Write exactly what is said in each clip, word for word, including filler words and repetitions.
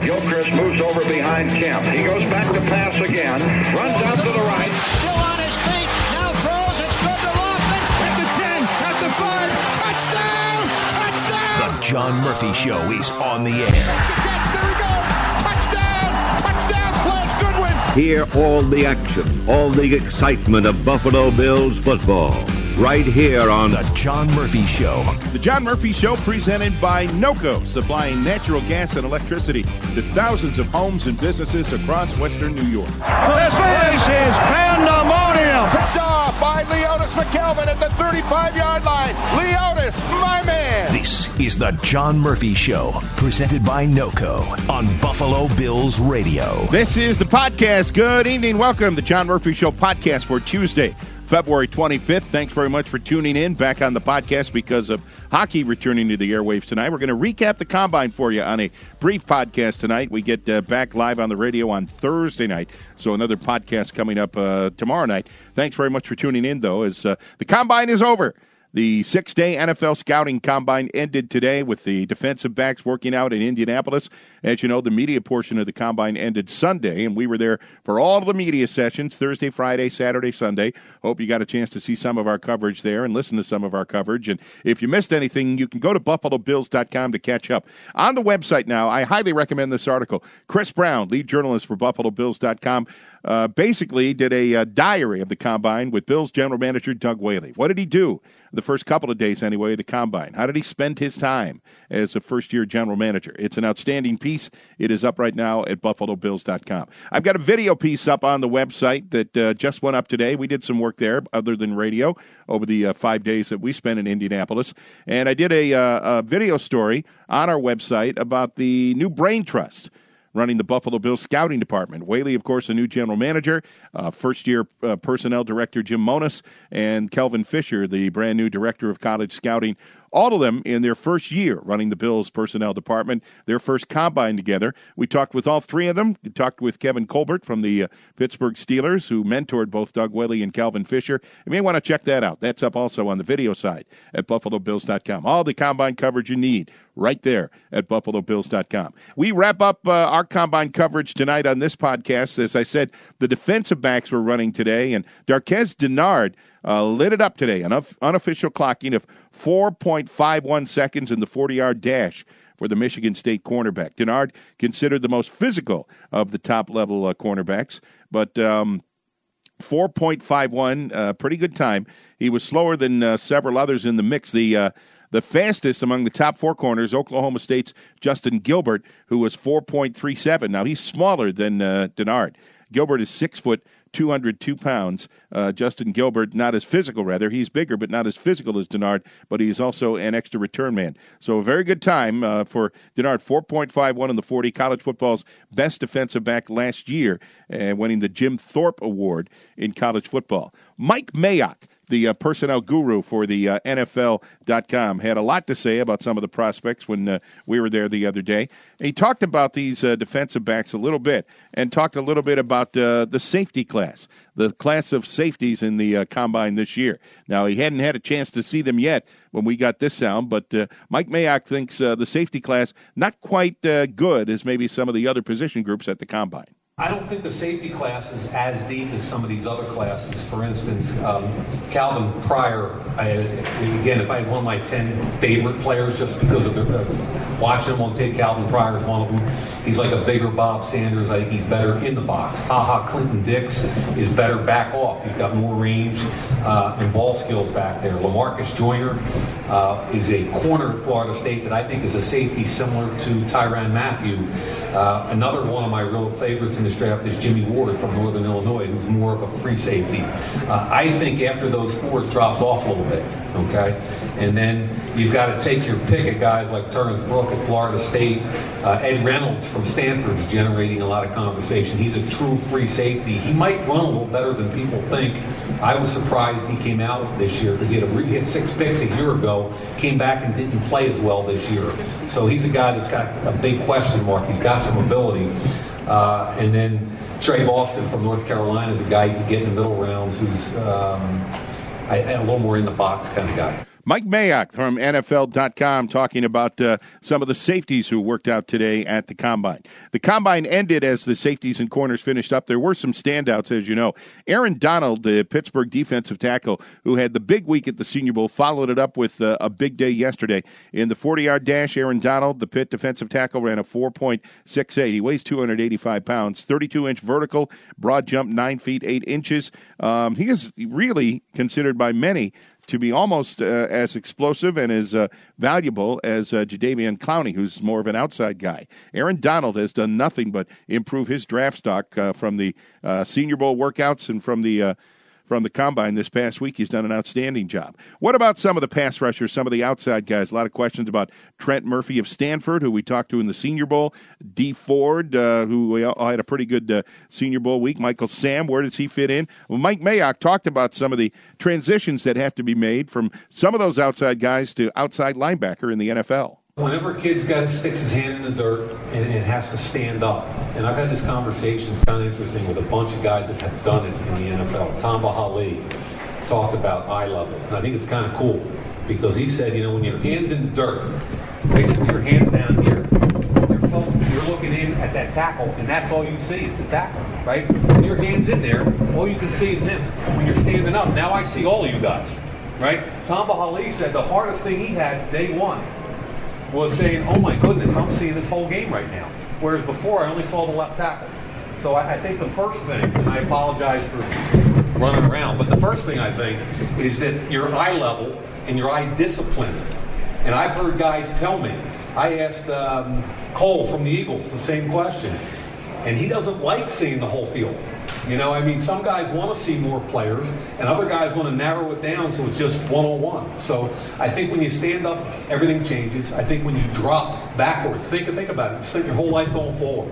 Gilchrist moves over behind Kemp. He goes back to pass again. Runs out to the right. Still on his feet. Now throws. It's good to Lofton. At the ten. At the five. Touchdown. Touchdown. The John Murphy Show is on the air. That's the catch. There we go. Touchdown. Touchdown. Flash Goodwin. Hear all the action, all the excitement of Buffalo Bills football. Right here on The John Murphy Show. The John Murphy Show presented by NOCO, supplying natural gas and electricity to thousands of homes and businesses across western New York. This place is pandemonium. Picked off by Leotis McKelvin at the thirty-five-yard line. Leotis, my man. This is The John Murphy Show, presented by NOCO on Buffalo Bills Radio. This is the podcast. Good evening. Welcome to the John Murphy Show podcast for Tuesday, February twenty-fifth. Thanks very much for tuning in back on the podcast because of hockey returning to the airwaves tonight. We're going to recap the Combine for you on a brief podcast tonight. We get uh, back live on the radio on Thursday night, so another podcast coming up uh, tomorrow night. Thanks very much for tuning in, though, as uh, the Combine is over. The six-day N F L Scouting Combine ended today with the defensive backs working out in Indianapolis. As you know, the media portion of the Combine ended Sunday, and we were there for all of the media sessions, Thursday, Friday, Saturday, Sunday. Hope you got a chance to see some of our coverage there and listen to some of our coverage. And if you missed anything, you can go to buffalo bills dot com to catch up. On the website now, I highly recommend this article. Chris Brown, lead journalist for buffalo bills dot com, uh, basically did a uh, diary of the Combine with Bills general manager Doug Whaley. What did he do? The first couple of days, anyway, the Combine. How did he spend his time as a first-year general manager? It's an outstanding piece. It is up right now at buffalo bills dot com. I've got a video piece up on the website that uh, just went up today. We did some work there other than radio over the uh, five days that we spent in Indianapolis. And I did a, uh, a video story on our website about the new Brain Trust running the Buffalo Bills scouting department. Whaley, of course, a new general manager, uh, first-year uh, personnel director Jim Monos, and Kelvin Fisher, the brand-new director of college scouting. All of them in their first year running the Bills personnel department, their first Combine together. We talked with all three of them. We talked with Kevin Colbert from the uh, Pittsburgh Steelers, who mentored both Doug Whaley and Kelvin Fisher. You may want to check that out. That's up also on the video side at buffalo bills dot com. All the Combine coverage you need right there at buffalo bills dot com. We wrap up uh, our Combine coverage tonight on this podcast. As I said, the defensive backs were running today, and Darqueze Dennard Uh, lit it up today, an unofficial clocking of four point five one seconds in the forty-yard dash for the Michigan State cornerback. Dennard considered the most physical of the top-level uh, cornerbacks, but um, four point five one, uh, pretty good time. He was slower than uh, several others in the mix. The uh, the fastest among the top four corners, Oklahoma State's Justin Gilbert, who was four point three seven. Now, he's smaller than uh, Dennard. Gilbert is six foot, two hundred two pounds. Uh, Justin Gilbert, not as physical, rather. He's bigger, but not as physical as Dennard, but he's also an extra return man. So a very good time uh, for Dennard, four point five one in the forty, college football's best defensive back last year, and uh, winning the Jim Thorpe Award in college football. Mike Mayock, the uh, personnel guru for the uh, N F L dot com, had a lot to say about some of the prospects when uh, we were there the other day. And he talked about these uh, defensive backs a little bit and talked a little bit about uh, the safety class, the class of safeties in the uh, Combine this year. Now, he hadn't had a chance to see them yet when we got this sound, but uh, Mike Mayock thinks uh, the safety class not quite uh, good as maybe some of the other position groups at the Combine. I don't think the safety class is as deep as some of these other classes. For instance, um, Calvin Pryor, I, again, if I had one of my ten favorite players just because of the, uh, watching him on tape, Calvin Pryor is one of them. He's like a bigger Bob Sanders. I think he's better in the box. Ha-ha, Clinton Dix is better back off. He's got more range uh, and ball skills back there. LaMarcus Joyner uh, is a corner at Florida State that I think is a safety similar to Tyrann Mathieu. Uh, another one of my real favorites in this draft is Jimmy Ward from Northern Illinois, who's more of a free safety. Uh, I think after those four, it drops off a little bit, okay? And then you've got to take your pick at guys like Terrence Brooke at Florida State. Uh, Ed Reynolds from Stanford's generating a lot of conversation. He's a true free safety. He might run a little better than people think. I was surprised he came out this year because he, he had six picks a year ago, came back and didn't play as well this year. So he's a guy that's got a big question mark. He's got some ability. Uh, and then Trey Boston from North Carolina is a guy you can get in the middle rounds who's um, a, a little more in the box kind of guy. Mike Mayock from N F L dot com talking about uh, some of the safeties who worked out today at the Combine. The Combine ended as the safeties and corners finished up. There were some standouts, as you know. Aaron Donald, the Pittsburgh defensive tackle, who had the big week at the Senior Bowl, followed it up with uh, a big day yesterday. In the forty-yard dash, Aaron Donald, the Pitt defensive tackle, ran a four point six eight. He weighs two hundred eighty-five pounds, thirty-two inch vertical, broad jump nine feet eight inches. Um, he is really considered by many to be almost uh, as explosive and as uh, valuable as uh, Jadeveon Clowney, who's more of an outside guy. Aaron Donald has done nothing but improve his draft stock uh, from the uh, Senior Bowl workouts and from the uh, from the Combine this past week. He's done an outstanding job. What about some of the pass rushers, some of the outside guys? A lot of questions about Trent Murphy of Stanford, who we talked to in the Senior Bowl. Dee Ford, uh, who had a pretty good uh, Senior Bowl week. Michael Sam, where does he fit in? Well, Mike Mayock talked about some of the transitions that have to be made from some of those outside guys to outside linebacker in the N F L. Whenever a kid's got sticks his hand in the dirt and, and has to stand up, and I've had this conversation, it's kind of interesting, with a bunch of guys that have done it in the N F L. Tom Bahali talked about eye level, and I think it's kind of cool because he said, you know, when your hand's in the dirt, basically your hand's down here, you're, focused, you're looking in at that tackle, and that's all you see is the tackle, right? When your hand's in there, all you can see is him. When you're standing up, now I see all of you guys, right? Tom Bahali said the hardest thing he had day one was saying, oh my goodness, I'm seeing this whole game right now. Whereas before, I only saw the left tackle. So I, I think the first thing, and I apologize for running around, but the first thing I think is that your eye level and your eye discipline. And I've heard guys tell me, I asked um, Cole from the Eagles the same question, and he doesn't like seeing the whole field. You know, I mean, some guys want to see more players, and other guys want to narrow it down so it's just one-on-one. So I think when you stand up, everything changes. I think when you drop backwards, think think about it. You spent your whole life going forward.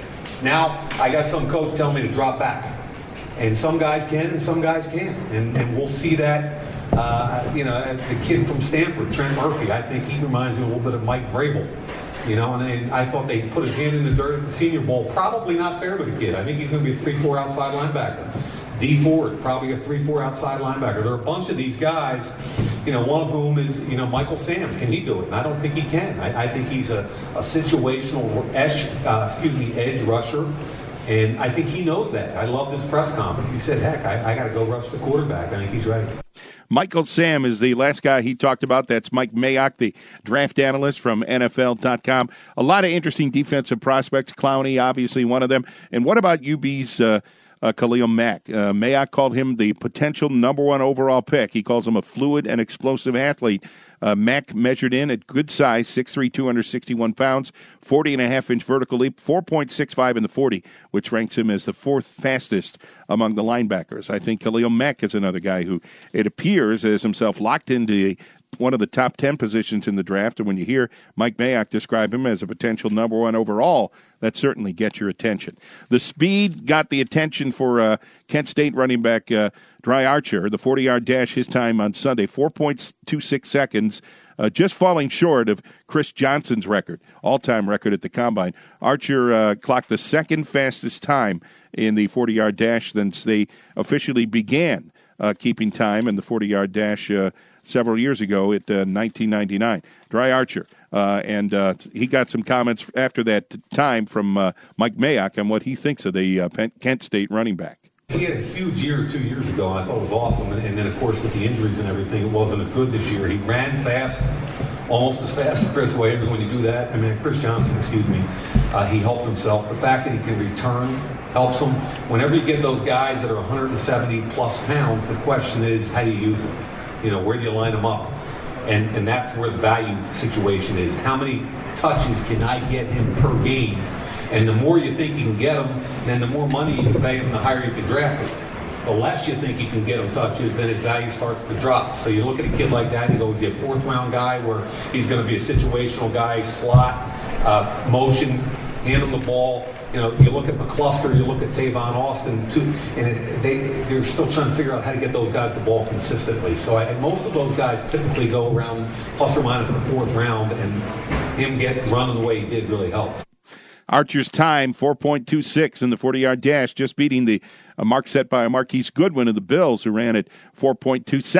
Now, I got some coach telling me to drop back. And some guys can and some guys can't. And, and we'll see that, uh, you know, the kid from Stanford, Trent Murphy, I think he reminds me a little bit of Mike Vrabel. You know, and, and I thought they put his hand in the dirt at the Senior Bowl. Probably not fair to the kid. I think he's going to be a three four outside linebacker. Dee Ford, probably a three four outside linebacker. There are a bunch of these guys, you know, one of whom is, you know, Michael Sam. Can he do it? And I don't think he can. I, I think he's a, a situational edge, uh, excuse me, edge rusher. And I think he knows that. I love this press conference. He said, heck, I, I got to go rush the quarterback. I think he's ready. Michael Sam is the last guy he talked about. That's Mike Mayock, the draft analyst from N F L dot com. A lot of interesting defensive prospects. Clowney, obviously, one of them. And what about U B's uh, uh, Khalil Mack? Uh, Mayock called him the potential number one overall pick. He calls him a fluid and explosive athlete. Uh, Mack measured in at good size, six three, two hundred sixty-one pounds, forty and a half inch vertical leap, four point six five in the forty, which ranks him as the fourth fastest among the linebackers. I think Khalil Mack is another guy who, it appears, has himself locked into one of the top ten positions in the draft. And when you hear Mike Mayock describe him as a potential number one overall, that certainly gets your attention. The speed got the attention for uh, Kent State running back uh, Dry Archer. The forty-yard dash, his time on Sunday, four point two six seconds, uh, just falling short of Chris Johnson's record, all-time record at the Combine. Archer uh, clocked the second fastest time in the forty-yard dash since they officially began uh, keeping time in the forty-yard dash uh, several years ago at uh, nineteen ninety-nine. Dry Archer. Uh, and uh, he got some comments after that time from uh, Mike Mayock on what he thinks of the uh, Kent State running back. He had a huge year two years ago, and I thought it was awesome. And, and then, of course, with the injuries and everything, it wasn't as good this year. He ran fast, almost as fast as Chris Wade. When you do that, I mean, Chris Johnson, excuse me, uh, he helped himself. The fact that he can return helps him. Whenever you get those guys that are one hundred seventy plus pounds, the question is, how do you use them? You know, where do you line them up? And and that's where the value situation is. How many touches can I get him per game? And the more you think you can get him, then the more money you can pay him, the higher you can draft him. The less you think you can get him touches, then his value starts to drop. So you look at a kid like that, and you go, is he a fourth round guy where he's going to be a situational guy, slot, uh, motion, hand him the ball. You know, you look at McCluster, you look at Tavon Austin, too, and it, they, they're still trying to figure out how to get those guys the ball consistently. So I, most of those guys typically go around plus or minus the fourth round, and him get running the way he did really helped. Archer's time, four point two six in the forty-yard dash, just beating the uh, mark set by Marquise Goodwin of the Bills, who ran at four point two seven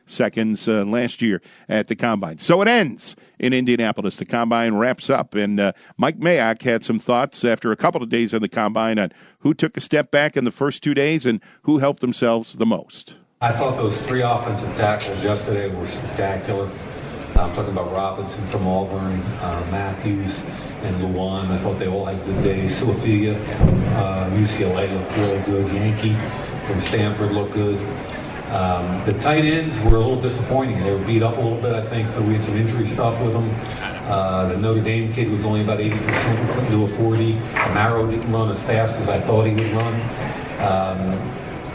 seconds uh, last year at the Combine. So it ends in Indianapolis. The Combine wraps up, and uh, Mike Mayock had some thoughts after a couple of days on the Combine on who took a step back in the first two days and who helped themselves the most. I thought those three offensive tackles yesterday were spectacular. I'm talking about Robinson from Auburn, uh, Matthews, and Luan. I thought they all had good days. Suafia from uh, U C L A looked really good. Yankee from Stanford looked good. Um, the tight ends were a little disappointing. They were beat up a little bit, I think. We had some injury stuff with them. Uh, the Notre Dame kid was only about eighty percent. He couldn't do a forty. Amaro didn't run as fast as I thought he would run. Um,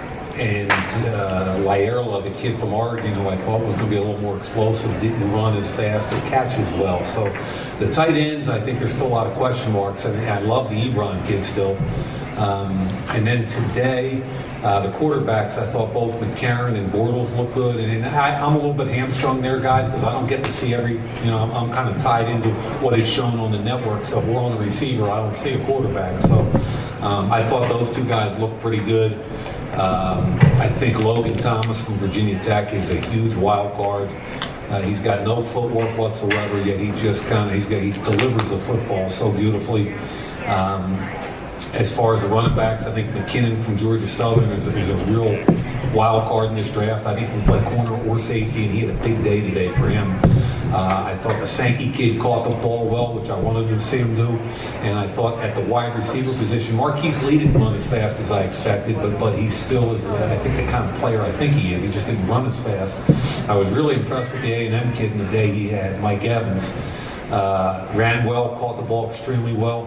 and uh, Laerla, the kid from Oregon, who I thought was going to be a little more explosive, didn't run as fast or catch as well. So the tight ends, I think there's still a lot of question marks. I mean, I love the Ebron kid still. Um, and then today, uh, the quarterbacks, I thought both McCarron and Bortles look good. And, and I, I'm a little bit hamstrung there, guys, because I don't get to see every, you know, I'm, I'm kind of tied into what is shown on the network. So if we're on the receiver, I don't see a quarterback. So um, I thought those two guys looked pretty good. Um, I think Logan Thomas from Virginia Tech is a huge wild card. Uh, he's got no footwork whatsoever, yet he just kind of he's got he delivers the football so beautifully. Um, as far as the running backs, I think McKinnon from Georgia Southern is, is a real wild card in this draft. I think he can play corner or safety, and he had a big day today for him. Uh, I thought the Sankey kid caught the ball well, which I wanted to see him do. And I thought at the wide receiver position, Marquise Lee didn't run as fast as I expected, but but he still is, uh, I think, the kind of player I think he is. He just didn't run as fast. I was really impressed with the A and M kid in the day he had, Mike Evans. Uh, ran well, caught the ball extremely well.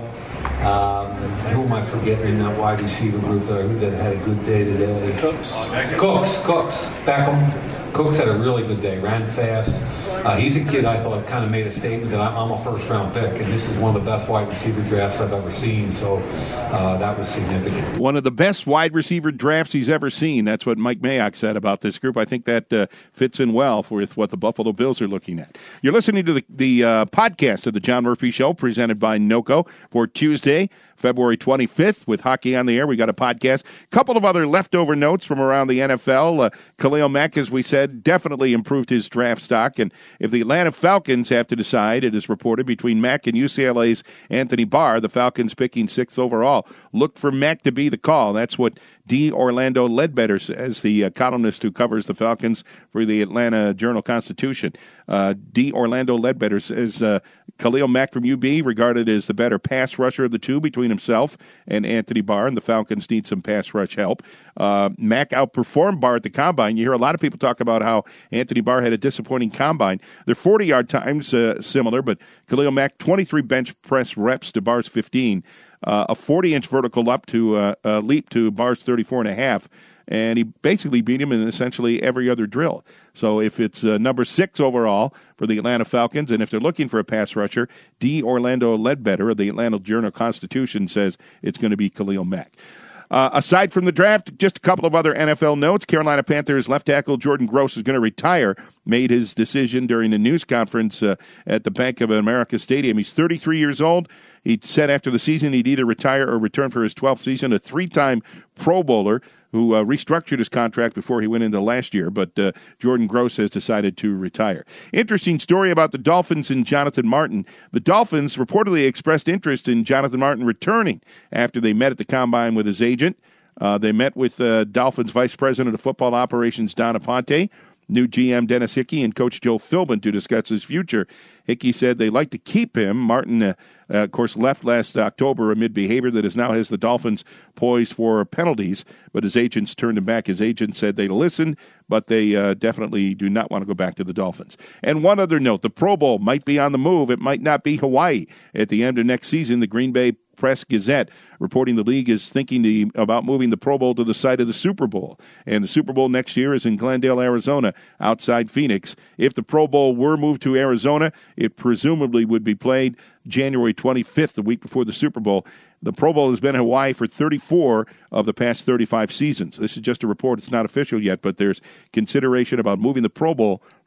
Um, who am I forgetting in that wide receiver group that, that had a good day today? Cooks. Cooks. Cooks. Beckham. Cooks had a really good day. Ran fast. Uh, he's a kid I thought kind of made a statement that I'm, I'm a first-round pick, and this is one of the best wide receiver drafts I've ever seen, so uh, that was significant. One of the best wide receiver drafts he's ever seen. That's what Mike Mayock said about this group. I think that uh, fits in well with what the Buffalo Bills are looking at. You're listening to the, the uh, podcast of the John Murphy Show, presented by NOCO, for Tuesday, February twenty-fifth, with Hockey on the Air. We got a podcast. A couple of other leftover notes from around the N F L. Uh, Khalil Mack, as we said, definitely improved his draft stock. And if the Atlanta Falcons have to decide, it is reported, between Mack and U C L A's Anthony Barr, the Falcons picking sixth overall, look for Mack to be the call. That's what D. Orlando Ledbetter says, the uh, columnist who covers the Falcons for the Atlanta Journal-Constitution. Uh, D. Orlando Ledbetter says uh, Khalil Mack from U B, regarded as the better pass rusher of the two between himself and Anthony Barr, and the Falcons need some pass rush help. Uh, Mack outperformed Barr at the Combine. You hear a lot of people talk about how Anthony Barr had a disappointing Combine. Their forty-yard times uh, similar, but Khalil Mack, twenty-three bench press reps to Barr's fifteen. Uh, a forty-inch vertical up to uh, uh, leap to Barr's thirty-four and a half, and he basically beat him in essentially every other drill. So if it's uh, number six overall for the Atlanta Falcons, and if they're looking for a pass rusher, D. Orlando Ledbetter of the Atlanta Journal-Constitution says it's going to be Khalil Mack. Uh, aside from the draft, just a couple of other N F L notes. Carolina Panthers left tackle Jordan Gross is going to retire. Made his decision during a news conference uh, at the Bank of America Stadium. He's thirty-three years old. He said after the season he'd either retire or return for his twelfth season. A three-time Pro Bowler who uh, restructured his contract before he went into last year, but uh, Jordan Gross has decided to retire. Interesting story about the Dolphins and Jonathan Martin. The Dolphins reportedly expressed interest in Jonathan Martin returning after they met at the Combine with his agent. Uh, they met with uh, Dolphins Vice President of Football Operations, Don Aponte, new G M Dennis Hickey, and Coach Joe Philbin to discuss his future. Hickey said they'd like to keep him. Martin, uh, uh, of course, left last October amid behavior that is now has the Dolphins poised for penalties, but his agents turned him back. His agent said they listened, but they uh, definitely do not want to go back to the Dolphins. And one other note, the Pro Bowl might be on the move. It might not be Hawaii. At the end of next season, the Green Bay Press-Gazette reporting the league is thinking the, about moving the Pro Bowl to the site of the Super Bowl. And the Super Bowl next year is in Glendale, Arizona, outside Phoenix. If the Pro Bowl were moved to Arizona, it presumably would be played January twenty-fifth, the week before the Super Bowl. The Pro Bowl has been in Hawaii for thirty-four of the past thirty-five seasons. This is just a report. It's not official yet, but there's consideration about moving the Pro Bowl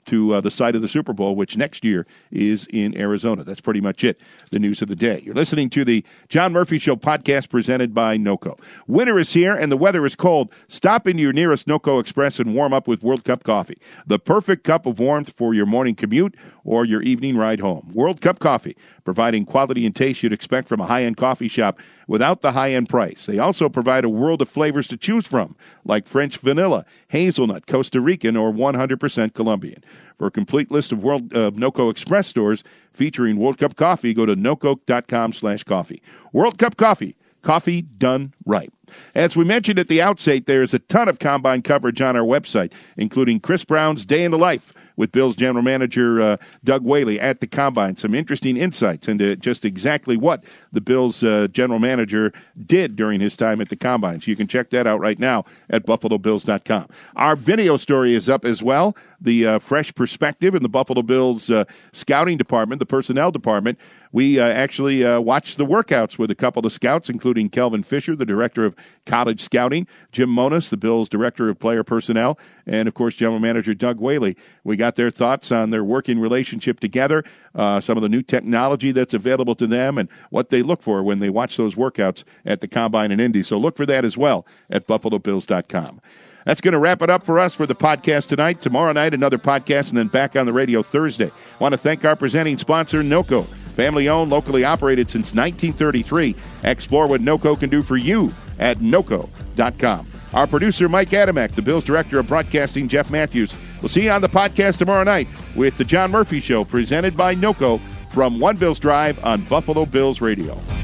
to uh, the site of the Super Bowl, which next year is in Arizona. That's pretty much it, the news of the day. You're listening to the John Murphy Show podcast presented by NOCO. Winter is here and the weather is cold. Stop into your nearest NOCO Express and warm up with World Cup coffee, the perfect cup of warmth for your morning commute or your evening ride home. World Cup coffee, providing quality and taste you'd expect from a high-end coffee shop without the high-end price. They also provide a world of flavors to choose from, like French vanilla, hazelnut, Costa Rican, or one hundred percent Colombian. For a complete list of World uh, NOCO Express stores featuring World Cup coffee, go to noco.com slash coffee. World Cup coffee, coffee done right. As we mentioned at the outset, there's a ton of Combine coverage on our website, including Chris Brown's Day in the Life with Bills General Manager uh, Doug Whaley at the Combine. Some interesting insights into just exactly what the Bills uh, General Manager did during his time at the Combine. So you can check that out right now at buffalo bills dot com. Our video story is up as well, the uh, fresh perspective in the Buffalo Bills uh, scouting department, the personnel department. We uh, actually uh, watched the workouts with a couple of scouts, including Kelvin Fisher, the director of college scouting, Jim Monos, the Bills director of player personnel, and, of course, General Manager Doug Whaley. We got their thoughts on their working relationship together, uh, some of the new technology that's available to them, and what they look for when they watch those workouts at the Combine in Indy. So look for that as well at buffalo bills dot com. That's going to wrap it up for us for the podcast tonight. Tomorrow night, another podcast, and then back on the radio Thursday. I want to thank our presenting sponsor, NOCO. Family-owned, locally operated since nineteen thirty-three. Explore what NOCO can do for you at noco dot com. Our producer, Mike Adamek, the Bills Director of Broadcasting, Jeff Matthews. We'll see you on the podcast tomorrow night with the John Murphy Show, presented by NOCO from One Bills Drive on Buffalo Bills Radio.